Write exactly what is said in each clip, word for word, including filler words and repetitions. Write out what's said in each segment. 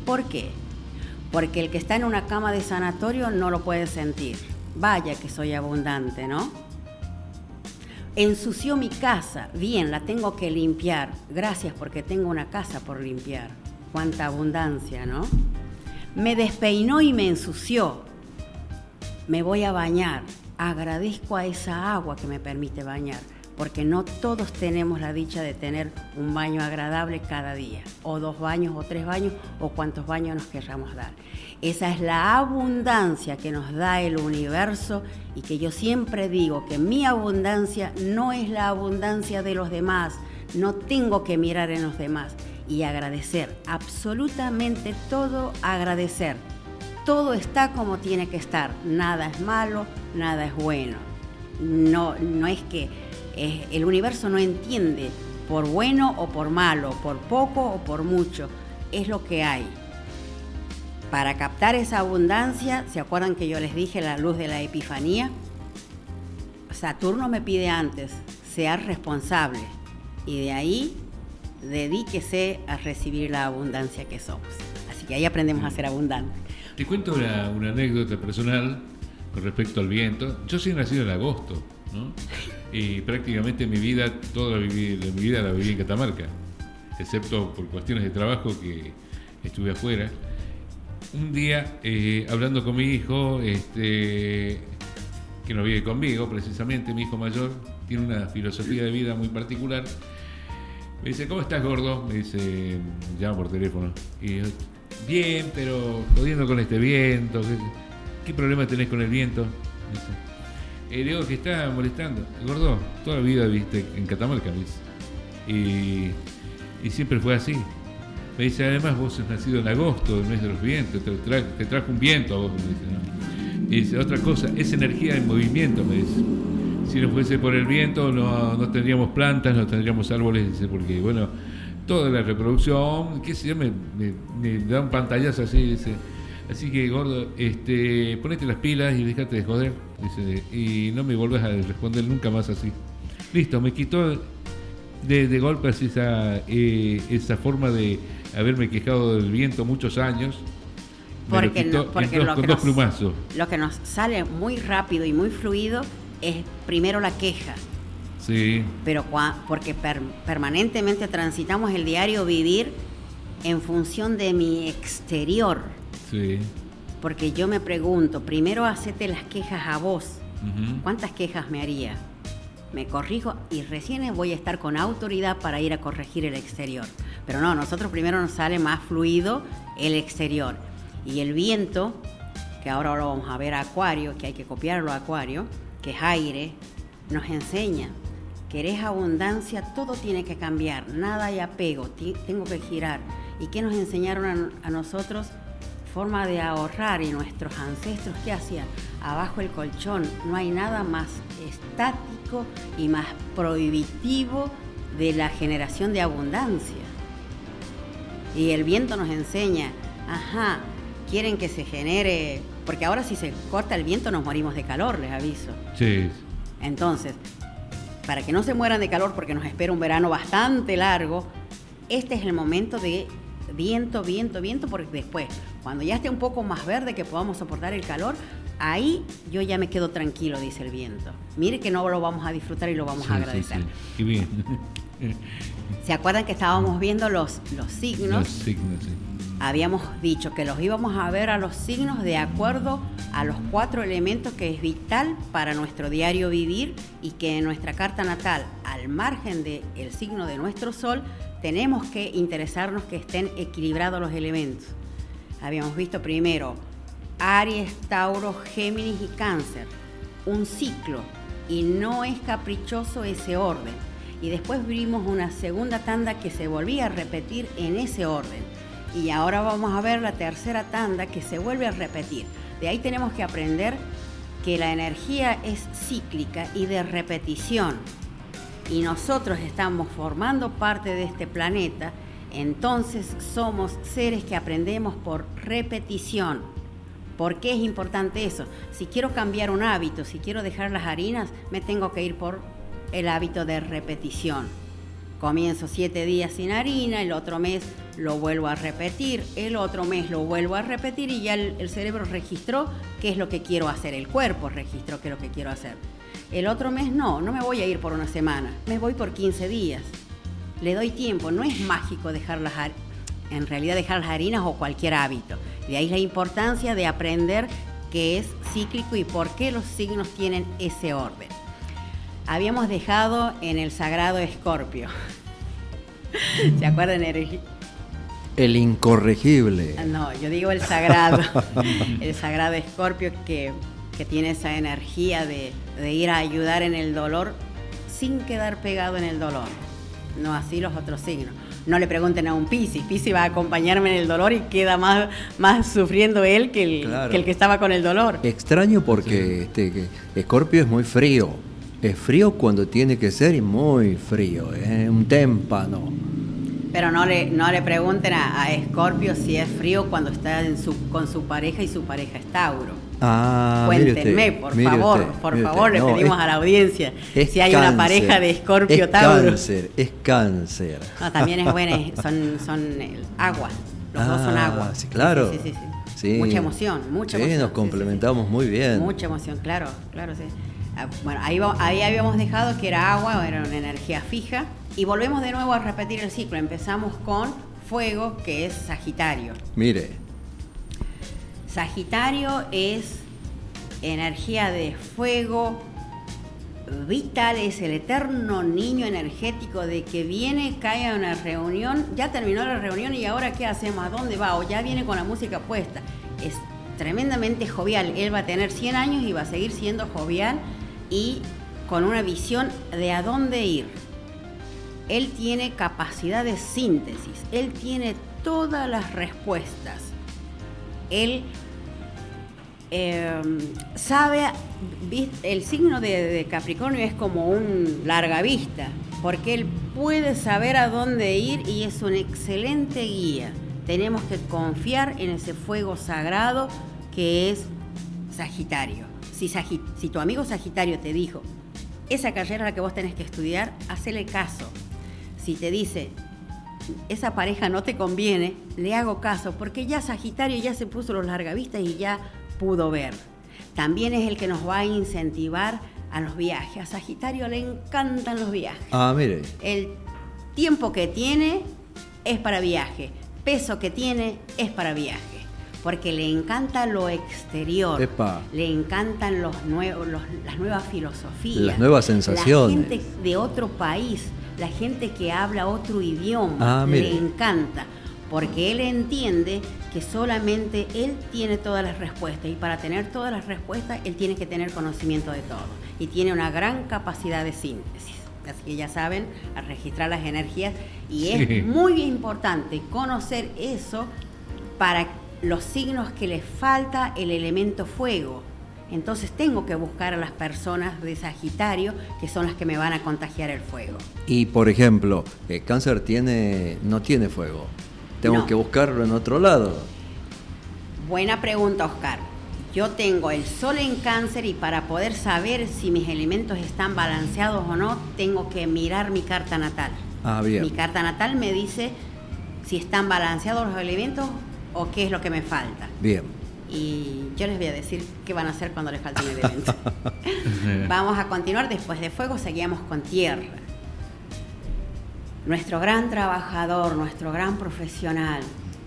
¿Por qué? Porque el que está en una cama de sanatorio no lo puede sentir. Vaya que soy abundante, ¿no? Ensució mi casa, bien, la tengo que limpiar. Gracias porque tengo una casa por limpiar. Cuánta abundancia, ¿no? Me despeinó y me ensució. Me voy a bañar. Agradezco a esa agua que me permite bañar, porque no todos tenemos la dicha de tener un baño agradable cada día, o dos baños, o tres baños, o cuantos baños nos querramos dar. Esa es la abundancia que nos da el universo, y que yo siempre digo que mi abundancia no es la abundancia de los demás. No tengo que mirar en los demás y agradecer, absolutamente todo agradecer. Todo está como tiene que estar, nada es malo, nada es bueno. No, no es que eh, el universo no entiende por bueno o por malo, por poco o por mucho, es lo que hay. Para captar esa abundancia, ¿se acuerdan que yo les dije la luz de la epifanía? Saturno me pide antes, sea responsable, y de ahí dedíquese a recibir la abundancia que somos. Así que ahí aprendemos a ser abundantes. Te cuento una, una anécdota personal con respecto al viento. Yo soy nacido en agosto, ¿no? Y prácticamente mi vida, toda la, viví, mi vida la viví en Catamarca, excepto por cuestiones de trabajo que estuve afuera. Un día, eh, hablando con mi hijo, este, que no vive conmigo precisamente, mi hijo mayor, tiene una filosofía de vida muy particular. Me dice, ¿cómo estás, gordo? Me dice, llama por teléfono. Y yo, bien, pero jodiendo con este viento. ¿Qué, qué problema tenés con el viento? Me dice, eh, digo que está molestando. Gordo, toda la vida viste en Catamarca, me dice. Y, y siempre fue así. Me dice, además vos sos nacido en agosto, el mes de los vientos, te, tra te trajo un viento a vos, me dice, ¿no? Y dice, otra cosa, es energía en movimiento, me dice. Si no fuese por el viento, no, no tendríamos plantas, no tendríamos árboles, dice, porque, bueno, toda la reproducción, qué sé yo, me, me, me da un pantallazo así, dice. Así que, gordo, este, ponete las pilas y déjate de joder, dice, y no me volvás a responder nunca más así. Listo, me quitó de, de golpe así esa, eh, esa forma de haberme quejado del viento muchos años. Porque, me lo quitó, no, porque dos, lo, con que dos nos, plumazos. Lo que nos sale muy rápido y muy fluido es primero la queja. Sí. Pero porque per, permanentemente transitamos el diario vivir en función de mi exterior. Sí. Porque yo me pregunto, primero hacete las quejas a vos. Uh-huh. ¿Cuántas quejas me haría? Me corrijo y recién voy a estar con autoridad para ir a corregir el exterior. Pero no, nosotros primero nos sale más fluido el exterior. Y el viento, que ahora lo vamos a ver a Acuario, que hay que copiarlo a Acuario, que es aire, nos enseña. Querés abundancia, todo tiene que cambiar, nada hay apego, tengo que girar. ¿Y qué nos enseñaron a, a nosotros? Forma de ahorrar, y nuestros ancestros, ¿qué hacían? Abajo el colchón, no hay nada más estático y más prohibitivo de la generación de abundancia. Y el viento nos enseña, ajá, quieren que se genere, porque ahora si se corta el viento nos morimos de calor, les aviso. Sí. Entonces, para que no se mueran de calor, porque nos espera un verano bastante largo, este es el momento de viento, viento, viento, porque después, cuando ya esté un poco más verde, que podamos soportar el calor, ahí yo ya me quedo tranquilo, dice el viento. Mire que no lo vamos a disfrutar y lo vamos sí, a agradecer. Sí, sí. Qué bien. ¿Se acuerdan que estábamos viendo los, los signos? Los signos, sí. Habíamos dicho que los íbamos a ver a los signos de acuerdo a los cuatro elementos que es vital para nuestro diario vivir, y que en nuestra carta natal, al margen del signo de nuestro sol, tenemos que interesarnos que estén equilibrados los elementos. Habíamos visto primero Aries, Tauro, Géminis y Cáncer, un ciclo, y no es caprichoso ese orden. Y después vimos una segunda tanda que se volvía a repetir en ese orden. Y ahora vamos a ver la tercera tanda que se vuelve a repetir. De ahí tenemos que aprender que la energía es cíclica y de repetición. Y nosotros estamos formando parte de este planeta, entonces somos seres que aprendemos por repetición. ¿Por qué es importante eso? Si quiero cambiar un hábito, si quiero dejar las harinas, me tengo que ir por el hábito de repetición. Comienzo siete días sin harina, el otro mes lo vuelvo a repetir, el otro mes lo vuelvo a repetir y ya el, el cerebro registró qué es lo que quiero hacer, el cuerpo registró qué es lo que quiero hacer. El otro mes no, no me voy a ir por una semana, me voy por quince días. Le doy tiempo, no es mágico dejar las harinas, en realidad dejar las harinas o cualquier hábito. De ahí la importancia de aprender qué es cíclico y por qué los signos tienen ese orden. Habíamos dejado en el sagrado Escorpio. ¿Se acuerdan? El incorregible. No, yo digo el sagrado. El sagrado Escorpio que, que tiene esa energía de, de ir a ayudar en el dolor sin quedar pegado en el dolor. No así los otros signos. No le pregunten a un Piscis. Piscis va a acompañarme en el dolor y queda más, más sufriendo él que el, claro. que el que estaba con el dolor. Extraño porque este, que Escorpio es muy frío. Es frío cuando tiene que ser y muy frío. Es un témpano. Pero no le, no le pregunten a, a Escorpio si es frío cuando está en su, con su pareja y su pareja es Tauro. Ah, Cuéntenme, usted, por favor, usted, por favor, le no, pedimos es, a la audiencia si hay cáncer, una pareja de Escorpio es Tauro. Cáncer, es cáncer. No, también es buena, son, son el agua, los ah, dos son agua. Sí, claro. Sí, sí, sí, sí. Sí. Mucha emoción, mucha sí, emoción. nos complementamos sí, sí, sí. muy bien. Mucha emoción, claro, claro, sí. Bueno, ahí, ahí habíamos dejado que era agua, era una energía fija. Y volvemos de nuevo a repetir el ciclo. Empezamos con fuego, que es Sagitario. Mire. Sagitario es energía de fuego vital, es el eterno niño energético de que viene, cae a una reunión, ya terminó la reunión y ahora ¿qué hacemos? ¿A dónde va? O ya viene con la música puesta. Es tremendamente jovial. Él va a tener cien años y va a seguir siendo jovial y con una visión de a dónde ir. Él tiene capacidad de síntesis, él tiene todas las respuestas. Él eh, sabe, el signo de, de Capricornio es como un larga vista, porque él puede saber a dónde ir y es un excelente guía. Tenemos que confiar en ese fuego sagrado que es Sagitario. Si, Sagit- si tu amigo Sagitario te dijo, esa carrera a la que vos tenés que estudiar, hacele caso. Si te dice, esa pareja no te conviene, le hago caso, porque ya Sagitario ya se puso los largavistas y ya pudo ver. También es el que nos va a incentivar a los viajes. A Sagitario le encantan los viajes. Ah, mire. El tiempo que tiene es para viaje, peso que tiene es para viaje. Porque le encanta lo exterior, Epa. le encantan los nuevos, los, las nuevas filosofías, las nuevas sensaciones. La gente de otro país, la gente que habla otro idioma, ah, le encanta, porque él entiende que solamente él tiene todas las respuestas y para tener todas las respuestas él tiene que tener conocimiento de todo y tiene una gran capacidad de síntesis. Así que ya saben, a registrar las energías y es sí. muy importante conocer eso para los signos que les falta el elemento fuego. Entonces tengo que buscar a las personas de Sagitario que son las que me van a contagiar el fuego. Y por ejemplo, el cáncer tiene, no tiene fuego. Tengo no. que buscarlo en otro lado. Buena pregunta, Oscar. Yo tengo el sol en Cáncer y para poder saber si mis elementos están balanceados o no, tengo que mirar mi carta natal. Ah, bien. Mi carta natal me dice si están balanceados los elementos o qué es lo que me falta. Bien. Y yo les voy a decir qué van a hacer cuando les falte un elemento. Vamos a continuar. Después de fuego seguimos con tierra. Nuestro gran trabajador, nuestro gran profesional.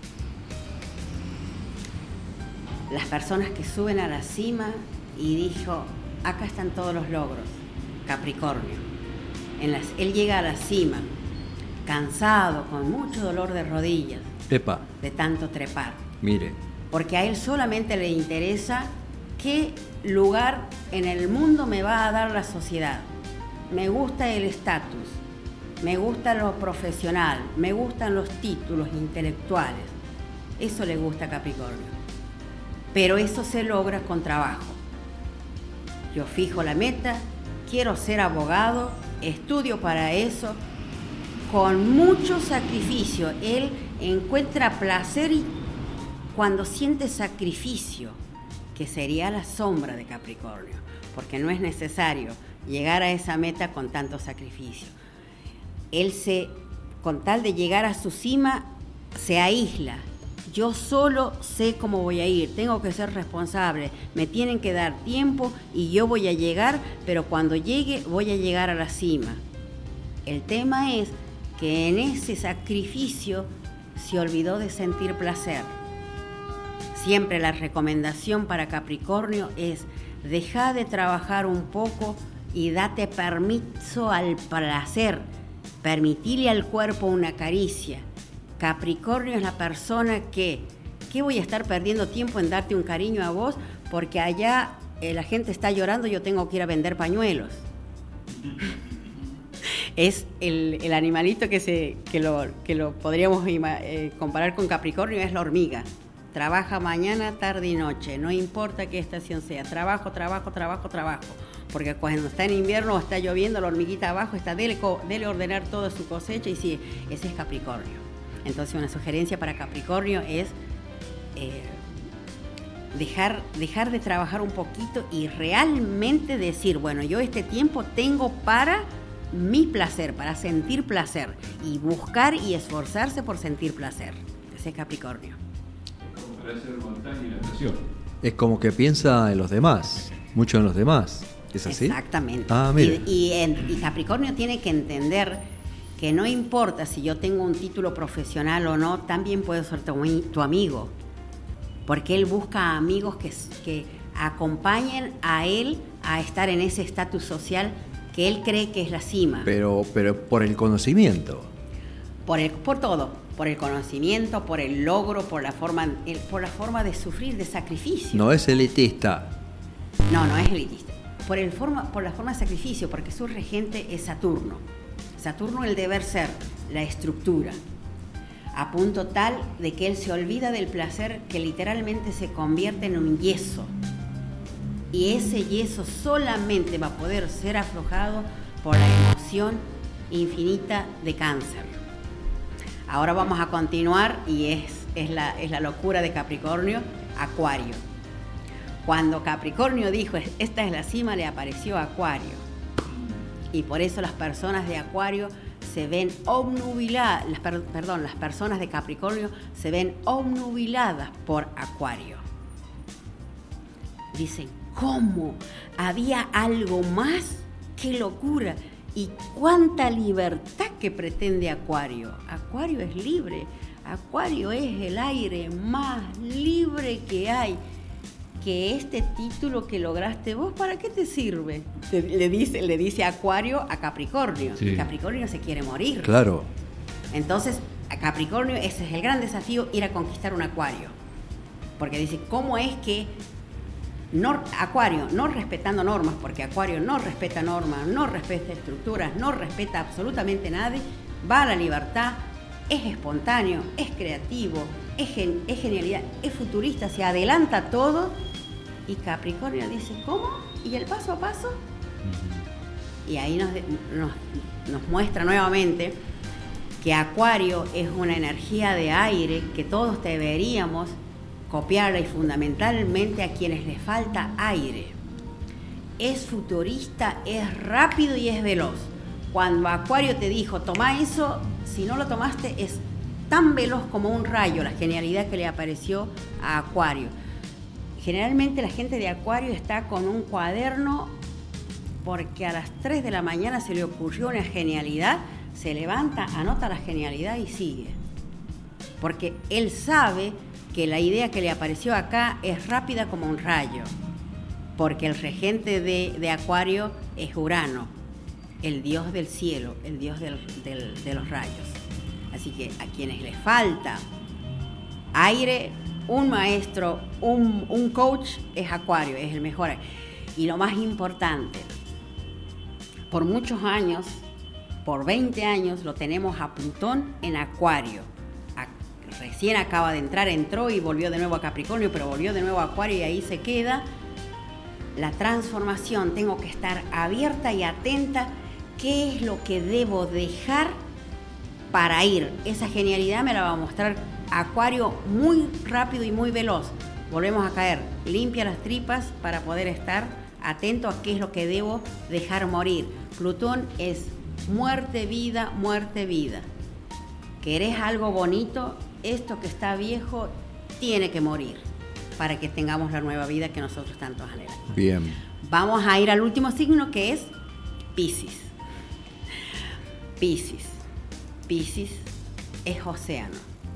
Las personas que suben a la cima y dijo, acá están todos los logros. Capricornio. En las, él llega a la cima, cansado, con mucho dolor de rodillas. Epa. De tanto trepar. Mire. Porque a él solamente le interesa qué lugar en el mundo me va a dar la sociedad. Me gusta el estatus, me gusta lo profesional, me gustan los títulos intelectuales. Eso le gusta a Capricornio. Pero eso se logra con trabajo. Yo fijo la meta, quiero ser abogado, estudio para eso, con mucho sacrificio. Él encuentra placer y cuando siente sacrificio, que sería la sombra de Capricornio, porque no es necesario llegar a esa meta con tanto sacrificio. Él se, con tal de llegar a su cima, se aísla. Yo solo sé cómo voy a ir, tengo que ser responsable, me tienen que dar tiempo y yo voy a llegar, pero cuando llegue voy a llegar a la cima. El tema es que en ese sacrificio se olvidó de sentir placer. Siempre la recomendación para Capricornio es: deja de trabajar un poco y date permiso al placer, permitirle al cuerpo una caricia. Capricornio es la persona que, ¿qué voy a estar perdiendo tiempo en darte un cariño a vos? Porque allá eh, la gente está llorando, yo tengo que ir a vender pañuelos. Es el, el animalito que, se, que, lo, que lo podríamos eh, comparar con Capricornio, es la hormiga. Trabaja mañana, tarde y noche, no importa qué estación sea. Trabajo, trabajo, trabajo, trabajo. Porque cuando está en invierno o está lloviendo, la hormiguita abajo está, dele, dele ordenar toda su cosecha, y sí, ese es Capricornio. Entonces una sugerencia para Capricornio es eh, dejar, dejar de trabajar un poquito y realmente decir, bueno, yo este tiempo tengo para mi placer, para sentir placer, y buscar y esforzarse por sentir placer. Ese es Capricornio. Como para hacer montaña y natación. Es como que piensa en los demás, mucho en los demás. ¿Es así? Exactamente. Ah, mire. Y, y, en, y Capricornio tiene que entender que no importa si yo tengo un título profesional o no, también puedo ser tu, tu amigo, porque él busca amigos que, que acompañen a él a estar en ese estatus social que él cree que es la cima. Pero, pero por el conocimiento. Por, el, por todo, por el conocimiento, por el logro, por la forma, el, por la forma de sufrir, de sacrificio. No es elitista. No, no es elitista. Por, el forma, por la forma de sacrificio, porque su regente es Saturno. Saturno, el deber ser, la estructura, a punto tal de que él se olvida del placer, que literalmente se convierte en un yeso. Y ese yeso solamente va a poder ser aflojado por la emoción infinita de Cáncer. Ahora vamos a continuar, y es, es, la, es la locura de Capricornio, Acuario. Cuando Capricornio dijo, esta es la cima, le apareció Acuario. Y por eso las personas de Acuario se ven obnubiladas, las, per, perdón, las personas de Capricornio se ven obnubiladas por Acuario. Dicen, ¿cómo? ¿Había algo más? ¡Qué locura! ¿Y cuánta libertad que pretende Acuario? Acuario es libre. Acuario es el aire más libre que hay. Que este título que lograste vos, ¿para qué te sirve? Te, le, dice, le dice Acuario a Capricornio. Sí. Capricornio se quiere morir. Claro. Entonces, a Capricornio ese es el gran desafío, ir a conquistar un Acuario. Porque dice, ¿cómo es que no, Acuario, no respetando normas, porque Acuario no respeta normas, no respeta estructuras, no respeta absolutamente nada, va a la libertad, es espontáneo, es creativo, es, gen, es genialidad, es futurista, se adelanta todo? Y Capricornio dice, ¿cómo? ¿Y el paso a paso? Uh-huh. Y ahí nos, nos, nos muestra nuevamente que Acuario es una energía de aire que todos deberíamos copiarla, y fundamentalmente a quienes les falta aire. Es futurista, es rápido y es veloz. Cuando Acuario te dijo, toma eso, si no lo tomaste, es tan veloz como un rayo la genialidad que le apareció a Acuario. Generalmente la gente de Acuario está con un cuaderno porque a las tres de la mañana se le ocurrió una genialidad, se levanta, anota la genialidad y sigue. Porque él sabe que la idea que le apareció acá es rápida como un rayo, porque el regente de, de Acuario es Urano, el dios del cielo, el dios del, del, de los rayos. Así que a quienes les falta aire, un maestro, un, un coach es Acuario, es el mejor. Y lo más importante, por muchos años, por veinte años, lo tenemos a Plutón en Acuario. A, recién acaba de entrar, entró y volvió de nuevo a Capricornio, pero volvió de nuevo a Acuario y ahí se queda. La transformación, tengo que estar abierta y atenta. ¿Qué es lo que debo dejar para ir? Esa genialidad me la va a mostrar Acuario muy rápido y muy veloz. Volvemos a caer, limpia las tripas para poder estar atento a qué es lo que debo dejar morir. Plutón es muerte, vida, muerte, vida. ¿Querés algo bonito? esto que está viejo tiene que morir para que tengamos la nueva vida que nosotros tanto anhelamos. Bien. Vamos a ir al último signo, que es Piscis. Piscis. Piscis es océano.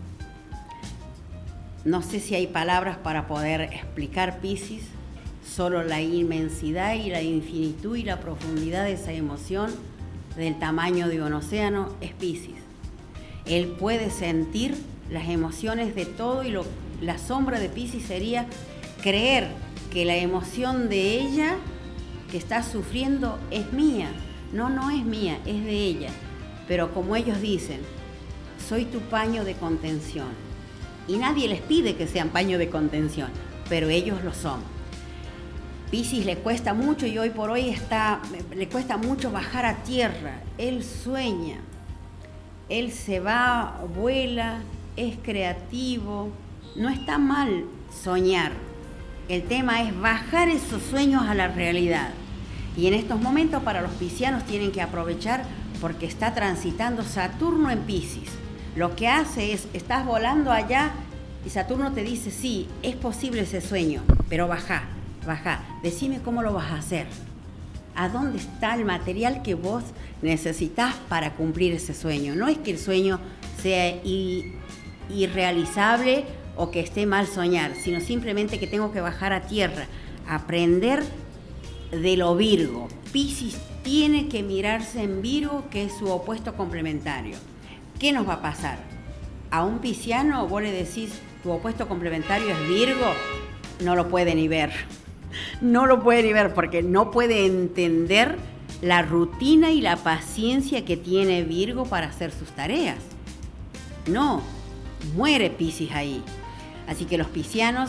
No sé si hay palabras para poder explicar Piscis, solo la inmensidad y la infinitud y la profundidad de esa emoción del tamaño de un océano es Piscis. Él puede sentir las emociones de todo y lo, la sombra de Piscis sería creer que la emoción de ella que está sufriendo es mía. No, no es mía, es de ella. Pero como ellos dicen, soy tu paño de contención. Y nadie les pide que sean paño de contención, pero ellos lo son. Piscis le cuesta mucho y hoy por hoy está, le cuesta mucho bajar a tierra. Él sueña, él se va, vuela, es creativo. No está mal soñar. El tema es bajar esos sueños a la realidad. Y en estos momentos para los piscianos tienen que aprovechar porque está transitando Saturno en Piscis. Lo que hace es, estás volando allá y Saturno te dice, sí, es posible ese sueño, pero baja, baja, decime cómo lo vas a hacer. ¿A dónde está el material que vos necesitas para cumplir ese sueño? No es que el sueño sea i- irrealizable o que esté mal soñar, sino simplemente que tengo que bajar a tierra, aprender de lo Virgo. Piscis tiene que mirarse en Virgo, que es su opuesto complementario. ¿Qué nos va a pasar? A un pisciano vos le decís, tu opuesto complementario es Virgo, no lo puede ni ver. No lo puede ni ver porque no puede entender la rutina y la paciencia que tiene Virgo para hacer sus tareas. No, muere Piscis ahí. Así que los piscianos,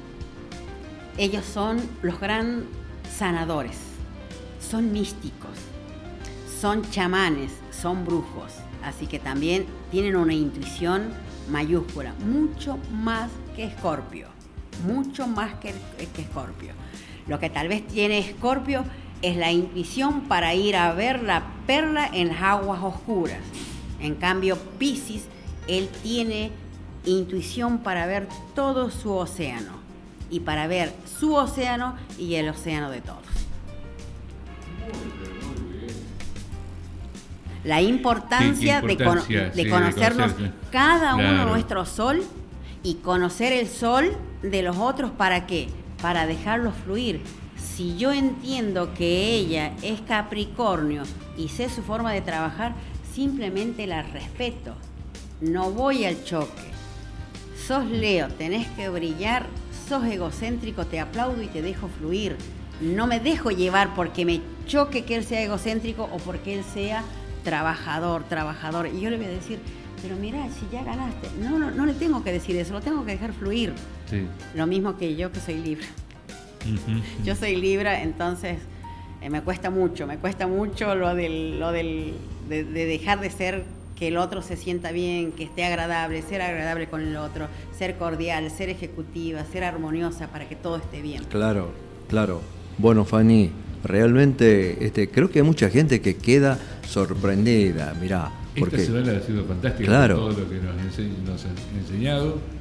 ellos son los gran sanadores, son místicos, son chamanes, son brujos. Así que también tienen una intuición mayúscula, mucho más que Escorpio, mucho más que, que Escorpio. Lo que tal vez tiene Escorpio es la intuición para ir a ver la perla en las aguas oscuras. En cambio, Piscis, él tiene intuición para ver todo su océano y para ver su océano y el océano de todos. La importancia, sí, importancia de, con, de sí, conocernos de cada claro. uno nuestro sol y conocer el sol de los otros. ¿Para qué? Para dejarlos fluir. Si yo entiendo que ella es Capricornio y sé su forma de trabajar, simplemente la respeto. No voy al choque. Sos Leo, tenés que brillar, sos egocéntrico, te aplaudo y te dejo fluir. No me dejo llevar porque me choque que él sea egocéntrico o porque él sea trabajador, trabajador. Y yo le voy a decir, pero mira, si ya ganaste. No, no, no le tengo que decir eso, lo tengo que dejar fluir. Sí. Lo mismo que yo que soy Libra. Uh-huh. Yo soy Libra, entonces eh, me cuesta mucho, me cuesta mucho lo del, lo del, de, de dejar de ser, que el otro se sienta bien, que esté agradable, ser agradable con el otro, ser cordial, ser ejecutiva, ser armoniosa para que todo esté bien. Claro, claro. Bueno, Fanny, realmente este, creo que hay mucha gente que queda sorprendida, mirá. Porque, esta semana ha sido fantástica, claro, todo lo que nos, ense- nos ha enseñado.